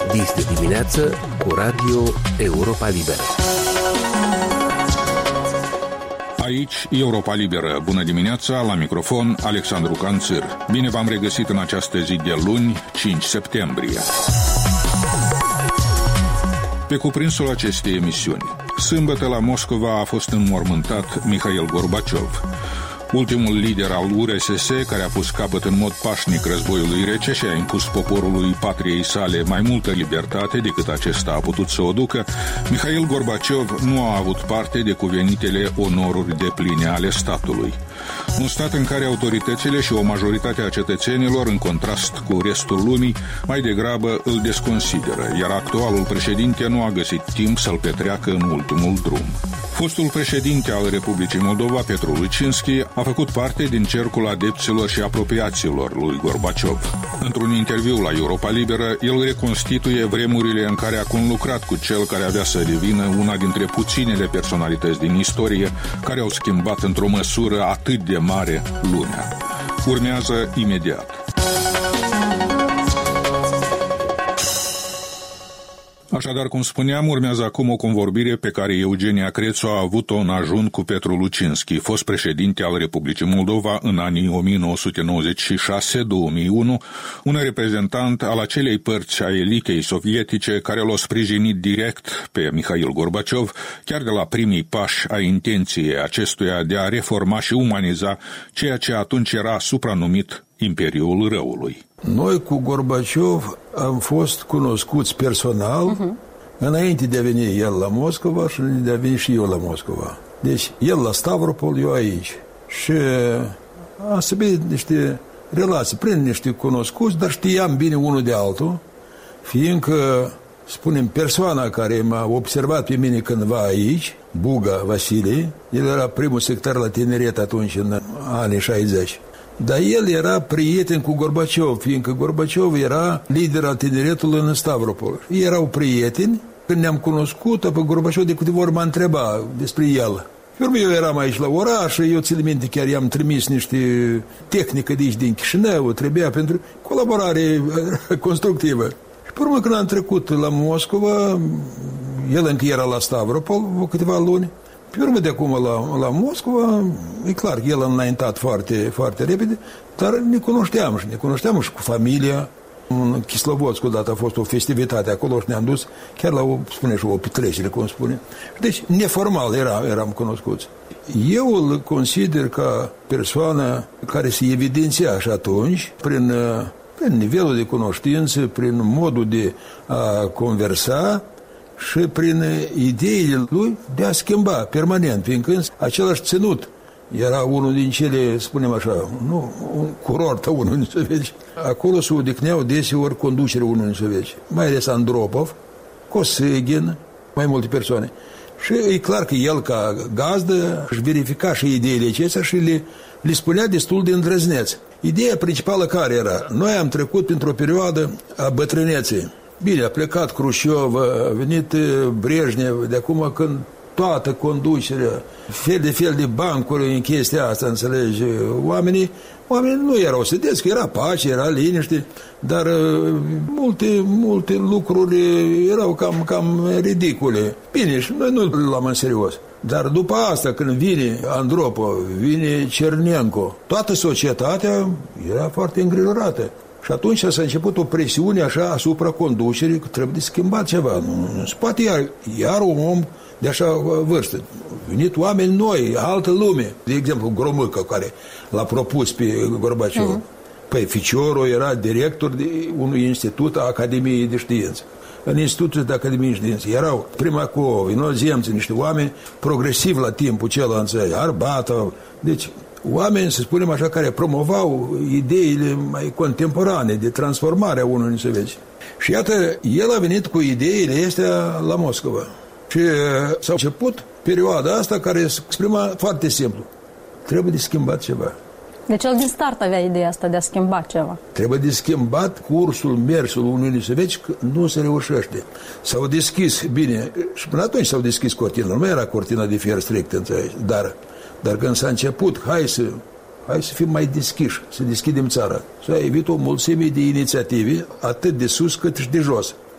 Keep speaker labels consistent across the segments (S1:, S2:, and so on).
S1: Dis de dimineață cu Radio Europa Liberă.
S2: Aici Europa Liberă. Bună dimineața, la microfon Alexandru Canțir. Bine v-am regăsit în această zi de luni, 5 septembrie. Pe cuprinsul acestei emisiuni, sâmbătă la Moscova a fost înmormântat Mihail Gorbaciov, ultimul lider al URSS care a pus capăt în mod pașnic războiului rece și a impus poporului patriei sale mai multă libertate decât acesta a putut să o ducă. Mihail Gorbaciov nu a avut parte de cuvenitele onoruri depline ale statului. Un stat în care autoritățile și o majoritate a cetățenilor, în contrast cu restul lumii, mai degrabă îl desconsideră, iar actualul președinte nu a găsit timp să-l petreacă în ultimul drum. Fostul președinte al Republicii Moldova, Petru Lucinski, a făcut parte din cercul adepților și apropiaților lui Gorbaciov. Într-un interviu la Europa Liberă, el reconstituie vremurile în care a conlucrat cu cel care avea să devină una dintre puținele personalități din istorie care au schimbat într-o măsură atât de mare lumea. Urmează imediat. Așadar, cum spuneam, urmează acum o convorbire pe care Eugenia Crețu a avut-o în ajun cu Petru Lucinski, fost președinte al Republicii Moldova în anii 1996-2001, un reprezentant al acelei părți a elitei sovietice care l-a sprijinit direct pe Mihail Gorbaciov, chiar de la primii pași a intenției acestuia de a reforma și umaniza ceea ce atunci era supranumit Imperiul Răului.
S3: Noi cu Gorbaciov am fost cunoscuți personal înainte de a veni el la Moscova și de a veni și eu la Moscova. Deci el la Stavropol, eu aici. Și am stabilit niște relații prin niște cunoscuți, dar știam bine unul de altul, fiindcă, spunem, persoana care m-a observat pe mine cândva aici, Buga Vasile, el era primul secretar la tineret atunci, în anii 60. Dar el era prieten cu Gorbaciov, fiindcă Gorbaciov era lider al tineretului în Stavropol. Ei erau prieteni. Când ne-am cunoscut, pe Gorbaciov de câteva ori m-a întrebat despre el. Eu eram aici la oraș și eu țin minte, chiar i-am trimis niște tehnică de aici din Chișinău, trebuia pentru colaborare constructivă. Și pe urmă, când am trecut la Moscova, el încă era la Stavropol câteva luni. Pe urmă de acum la Moscova, e clar că el a înaintat foarte, foarte repede, dar ne cunoșteam și cu familia. În Kislovodsk odată a fost o festivitate acolo și ne-am dus chiar la o petrecere, cum spune. Deci, neformal eram cunoscuți. Eu îl consider ca persoană care se evidenția și atunci prin nivelul de cunoștință, prin modul de a conversa, și prin ideile lui de a schimba permanent, fiindcă același ținut era unul din cele, spunem așa, un curort a Uniunii Sovietice. Acolo se odihneau deseori conducerea Uniunii Sovietice, mai ales Andropov, Kosygin, mai multe persoane. Și e clar că el, ca gazdă, își verifica și ideile acestea și le spunea destul de îndrăzneț. Ideea principală care era? Noi am trecut printr-o perioadă a bătrâneței. Bine, a plecat Khrushchev, a venit Brejnev, de acum când toată conducerea, fel de bancuri în chestia asta, înțelegi, oamenii nu erau sădeți, că era pace, era liniște, dar multe lucruri erau cam ridicule. Bine, și noi nu l-am în serios. Dar după asta, când vine Andropov, vine Cernenko, toată societatea era foarte îngrijorată. Și atunci s-a început o presiune așa asupra conducerii că trebuie de schimbat ceva. Nu se poate iar un om de așa vârstă. Venit oameni noi, altă lume. De exemplu, Gromyko, care l-a propus pe Gorbaciov. Păi, ficiorul era director de unui institut a Academiei de Știință. În institutul de Academiei de Știință erau Primakov, inozemți, niște oameni progresivi la timpul celălalt, Arbatov. Deci, oameni, să spunem așa, care promovau ideile mai contemporane de transformare a Uniunii Sovietice. Și iată, el a venit cu ideile astea la Moscova. Și s-a început perioada asta care se exprima foarte simplu. Trebuie de schimbat ceva.
S4: Deci el din start avea ideea asta de a schimba ceva. Trebuie
S3: de schimbat mersul Uniunii Sovietice, că nu se reușește. S-au deschis, bine, și până atunci s-au deschis cortina, nu era cortina de fier strict, dar când s-a început, hai să fim mai deschiși, să deschidem țara. S-a evit o mulțime de inițiative, atât de sus cât și de jos.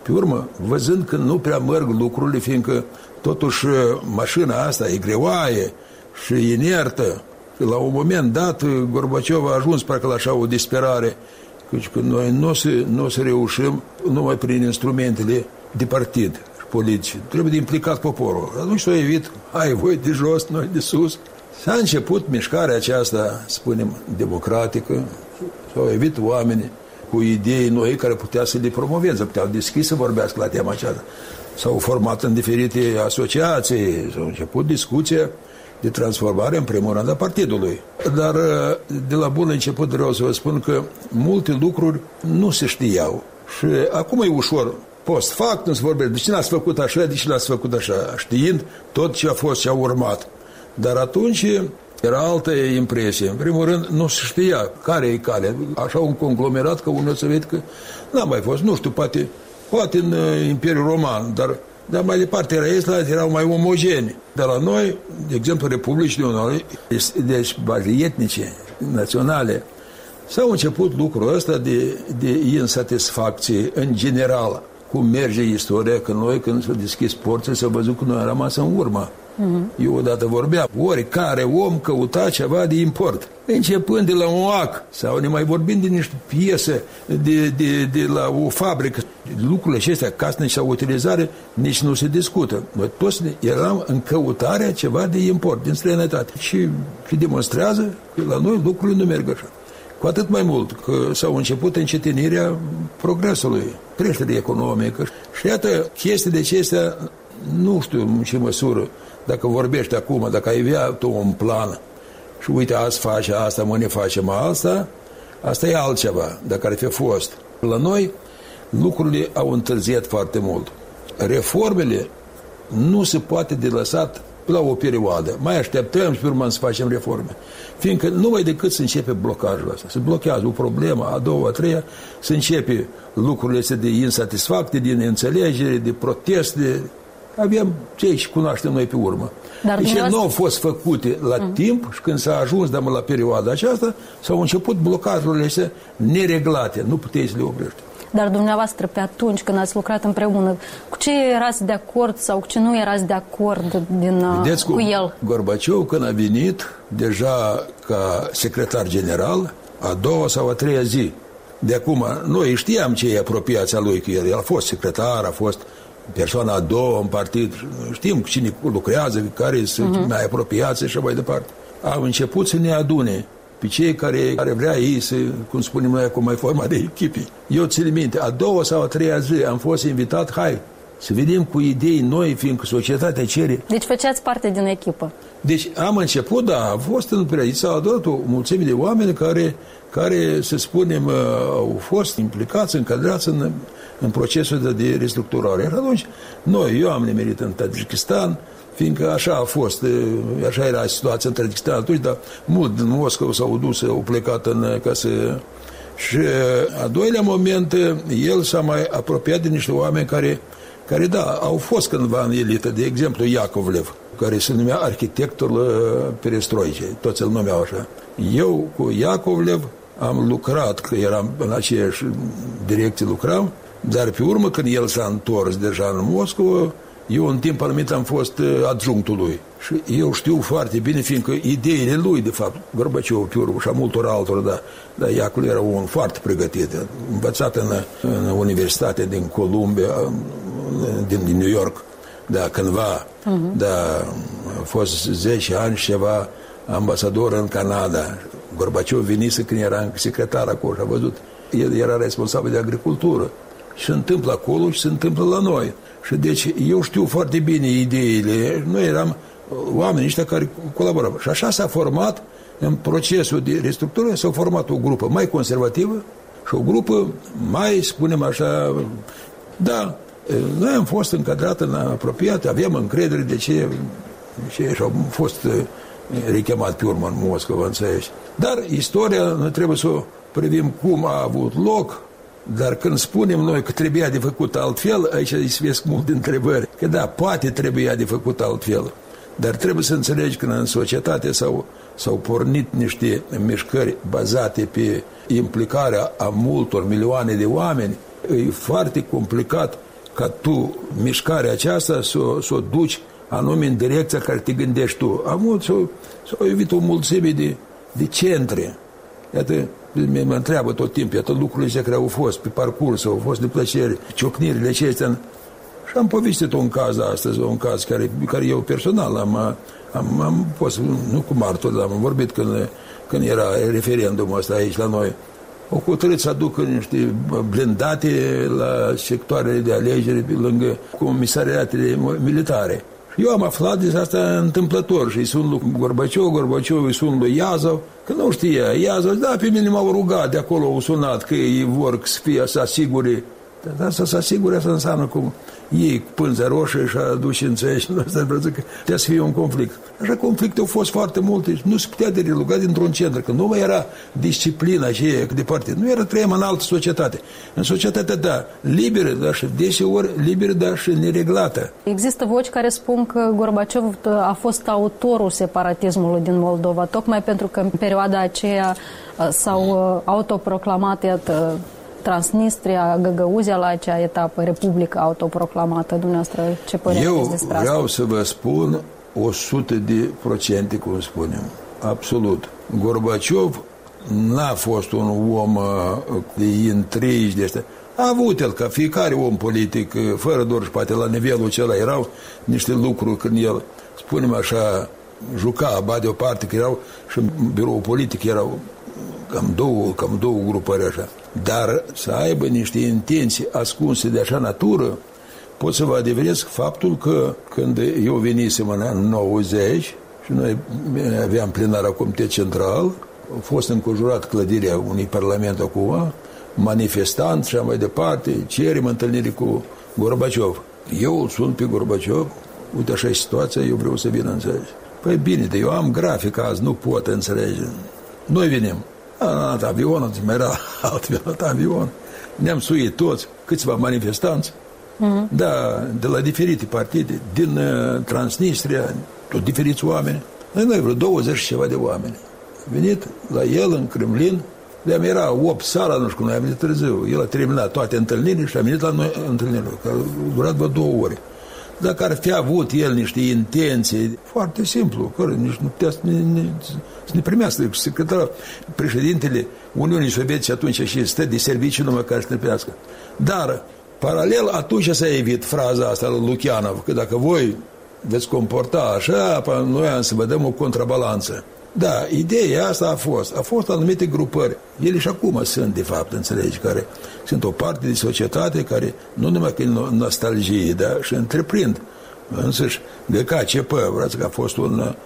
S3: Pe urmă, văzând că nu prea merg lucrurile, fiindcă totuși mașina asta e greoaie și inertă, la un moment dat Gorbaciov a ajuns parcă la așa o disperare, că noi nu o să reușim numai prin instrumentele de partid și politice. Trebuie de implicat poporul. Atunci s-o evit, hai voi de jos, noi de sus. S-a început mișcarea aceasta, spunem, democratică, s-au evit oameni cu idei noi care putea să le promoveze, puteau deschis să vorbească la tema aceasta. S-au format în diferite asociații, s-au început discuția de transformare în primul rând a partidului. Dar de la bun început vreau să vă spun că multe lucruri nu se știau. Și acum e ușor, post fact, nu se vorbește, de ce n-ați făcut așa, de ce n-ați făcut așa, știind tot ce a fost și a urmat. Dar atunci era altă impresie. În primul rând, nu se știa care e calea. Așa un conglomerat că unul să vede că n-a mai fost, nu știu, poate în Imperiul Roman, dar mai departe erau mai omogeni. Dar la noi, de exemplu, Republicile Unite, deci baze etnice, naționale, s-au început lucrul ăsta de insatisfacție în general. Cum merge istoria, că noi când s-au deschis porțile s-a văzut că noi am rămas în urmă. Eu odată vorbeam, oricare om căuta ceva de import, începând de la un ac sau ne mai vorbim de niște piese de la o fabrică. Lucrurile acestea casnice sau utilizare nici nu se discută. Noi toți eram în căutarea ceva de import din străinătate și demonstrează că la noi lucrurile nu merg așa. Cu atât mai mult că s-au început încetinirea progresului, creșterea economică. Și iată, chestiile acestea, nu știu în ce măsură, dacă vorbești acum, dacă ai avea tu un plan și uite, azi face asta, mâine facem asta e altceva, dacă ar fi fost. La noi lucrurile au întârziat foarte mult. Reformele nu se poate de lăsat la o perioadă. Mai așteptăm și pe urmă să facem reforme. Fiindcă numai decât să începe blocajul ăsta. Se blochează o problemă, a doua, a treia, să începe lucrurile astea de insatisfacție, de neînțelegere, de proteste. Avem ce și cunoaștem noi pe urmă.
S4: Dar
S3: deci nu au fost făcute la timp și când s-a ajuns la perioada aceasta, s-au început blocajurile astea nereglate. Nu puteți să le oprești.
S4: Dar dumneavoastră, pe atunci când ați lucrat împreună, cu ce erați de acord sau cu ce nu erați de acord cu el?
S3: Gorbaciov, când a venit, deja ca secretar general, a doua sau a treia zi. De acum, noi știam ce e apropiația lui cu el. El a fost secretar, a fost persoana a doua în partid. Știm cine lucrează, care sunt mai apropiați și mai departe. Au început să ne adune pe cei care vrea ei să, cum spunem noi acum, mai forma de echipe. Eu țin minte, a doua sau a treia zi am fost invitat, hai, să vedem cu idei noi, fiindcă societatea cere.
S4: Deci făceați parte din echipă.
S3: Deci am început, da, a fost în prezidență, s-au adunat o mulțime de oameni care, să spunem, au fost implicați, încadrați în procesul de restructurare. Și atunci, eu am nimerit în Tajikistan, fiindcă așa a fost, așa era situația în Tajikistan atunci, dar mult din Moscova s-au dus, au plecat ca să... Și a doilea moment, el s-a mai apropiat de niște oameni care da, au fost cândva în elită, de exemplu Iacovlev, care se numea arhitectul perestroicei, toți îl numeau așa. Eu cu Iacovlev am lucrat, că eram în aceeași direcție lucram, dar pe urmă când el s-a întors deja în Moscova, eu în timp anumit am fost adjunctul lui. Și eu știu foarte bine, fiindcă ideile lui, de fapt, Gorbaciov pe urmă și a multor altor, dar Iacov era un foarte pregătit, învățat în universitatea din Columbia, din New York, cândva, a fost 10 ani și ceva ambasador în Canada. Gorbaciov venise când era secretar acolo și a văzut, el era responsabil de agricultură. Și se întâmplă acolo și se întâmplă la noi. Și deci eu știu foarte bine ideile. Noi eram oameni ăștia care colaborăm. Și așa s-a format, în procesul de restructurare, s-a format o grupă mai conservativă și o grupă mai, spunem așa, da, noi am fost încadrat în apropiat, aveam încredere de ce și au fost rechemat pe urmă în Moscova, înțelegi. Dar istoria, noi trebuie să o privim cum a avut loc. Dar când spunem noi că trebuia de făcut altfel, aici îi vesc multe întrebări. Că da, poate trebuia de făcut altfel. Dar trebuie să înțelegi că în societate s-au pornit niște mișcări bazate pe implicarea a multor milioane de oameni. E foarte complicat ca tu mișcarea aceasta să o duci anume în direcția care te gândești tu. S-au evit o mulțime de centre. Iată, mă întreabă tot timpul, iată lucrurile care au fost pe parcurs, au fost de plăcere, ciocnirile acestea. Și am povestit un caz astăzi, un caz care eu personal am fost, nu cu martor, dar am vorbit când era referendumul ăsta aici la noi. Au hotărât să aducă niște blindate la sectoarele de alegeri lângă comisariatele militare. Eu am aflat de asta întâmplător și îi sun lui Gorbaciov îi sun lui Iazov, că nu știa. Iazov, da, pe mine m-au rugat de acolo, au sunat că ei vor să asigure. Dar asta să asigure, asta înseamnă cum ei cu pânza roșie și aduci în țăi și asta vreau că trebuie să fie un conflict. Așa conflicte au fost foarte multe și nu se putea de reluga dintr-un centru, că nu mai era disciplina aceea de partid. Nu era, trăiam în altă societate. În societatea, da, liberă, dar și deseori liberă, dar și nereglată.
S4: Există voci care spun că Gorbaciov a fost autorul separatismului din Moldova, tocmai pentru că în perioada aceea s-au autoproclamat, iată, Transnistria, Găgăuzia la acea etapă, Republica autoproclamată. Dumneavoastră, ce părere aveți despre asta?
S3: Eu vreau să vă spun 100%, cum spunem. Absolut. Gorbaciov n-a fost un om de intrigi de astea. A avut el, ca fiecare om politic, fără doar și poate la nivelul acela erau niște lucruri când el, spunem așa, juca, ba de o parte, că erau și în biroul politic erau cam două grupări așa. Dar să aibă niște intenții ascunse de așa natură, pot să vă adeveresc faptul că când eu venisem în anul 90 și noi aveam plenara Comitet Central, a fost înconjurat clădirea unui parlament acum, manifestant și mai departe, cerem întâlnire cu Gorbaciov. Eu îl sun pe Gorbaciov, uite așa e situația, eu vreau să vin, înțelegi. Păi bine, eu am grafic azi, nu pot înțelege. Noi venim. Avionul, mai era alt avion. Ne-am suit toți, câțiva manifestanți, da, de la diferite partide, din Transnistria, tot diferiți oameni. Noi vreo 20 și ceva de oameni. Venit la el în Kremlin, de-am era 8 seara, nu știu cum, noi am venit târziu. El a terminat toate întâlnirile și a venit la noi întâlnirile, care au durat vreo 2 ore. Dacă ar fi avut el niște intenții, foarte simplu, care nici nu putea să ne primească secretarul, președintele Uniunii Sovietice atunci și stă de serviciu numai care să ne primească. Dar, paralel, atunci s-a evit fraza asta lui Lukianov, că dacă voi veți comporta așa, noi am să vă dăm o contrabalanță. Da, ideea asta a fost anumite grupări. Ele și acum sunt, de fapt, înțelegi, care sunt o parte de societate care nu numai că e nostalgie, dar și întreprind. Însăși, GKCP, vreați că a fost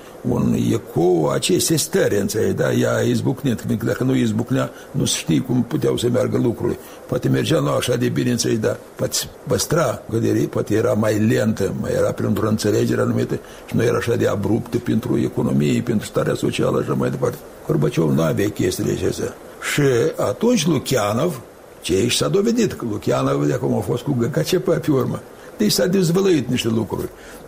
S3: un ecou acestei stări, înțelegi, da? Ea a izbucnit, dacă nu izbucnea, nu știi cum puteau să meargă lucrurile. Poate mergea nu așa de bine, înțelegi, dar poate păstra gândirii, poate era mai lentă, mai era printr-o înțelegere anumită și nu era așa de abruptă pentru economie, pentru starea socială și mai departe. Gorbaciov nu avea chestiile acestea. Și atunci Lukianov, și s-a dovedit că Lukianov de acum a fost cu GKCP pe urmă. Deci s-a dezvăluit niște lucruri.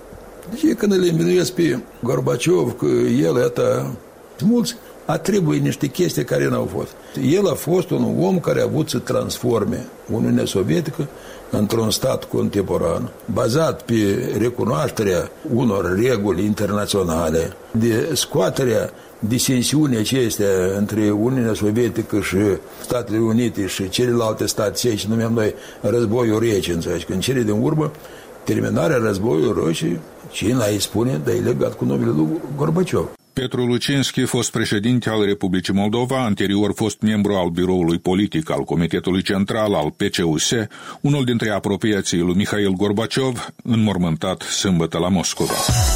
S3: Deci când îl învinuiesc pe Gorbaciov că el, iată, mulți atribuie niște chestii care n-au fost. El a fost un om care a avut să transforme Uniunea Sovietică într-un stat contemporan, bazat pe recunoașterea unor reguli internaționale, de scoaterea disensiunii acestea între Uniunea Sovietică și Statele Unite și celelalte state, și numeam noi războiul rece, înțelegi, că în cele din urmă, terminarea războiului rece, cine îi spune, dar e legat cu numele lui Gorbaciov.
S2: Petru Lucinski, fost președinte al Republicii Moldova, anterior fost membru al biroului politic al Comitetului Central al PCUS, unul dintre apropiații lui Mihail Gorbaciov, înmormântat sâmbătă la Moscova.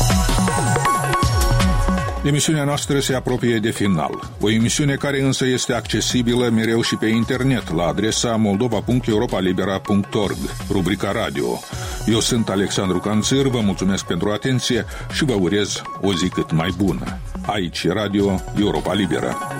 S2: Emisiunea noastră se apropie de final. O emisiune care însă este accesibilă mereu și pe internet la adresa moldova.europalibera.org, rubrica radio. Eu sunt Alexandru Canțir, vă mulțumesc pentru atenție și vă urez o zi cât mai bună. Aici Radio Europa Libera.